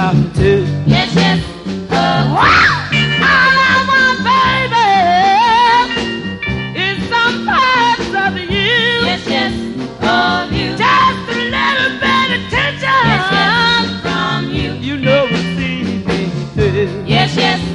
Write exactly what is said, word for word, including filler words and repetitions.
something too. Yes, yes. Uh, All I want, baby, is some parts of you. yes, yes. Of you. Just a little bit of attention. Yes, yes. From you. You know what see me through. Yes, yes.